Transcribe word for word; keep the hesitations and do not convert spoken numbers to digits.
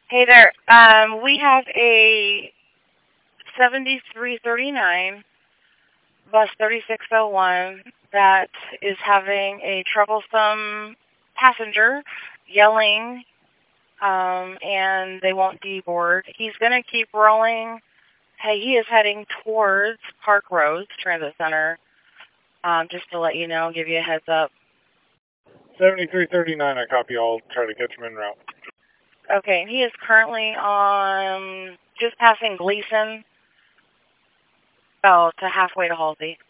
Hey there. Um, we have a seventy-three thirty-nine bus thirty-six oh one that is having a troublesome passenger yelling, um, and they won't deboard. He's going to keep rolling. Hey, he is heading towards Park Rose Transit Center. Um, just to let you know, give you a heads up. seventy-three thirty-nine, I copy. I'll try to catch him en route. Okay, he is currently on just passing Gleason. Oh, to halfway to Halsey.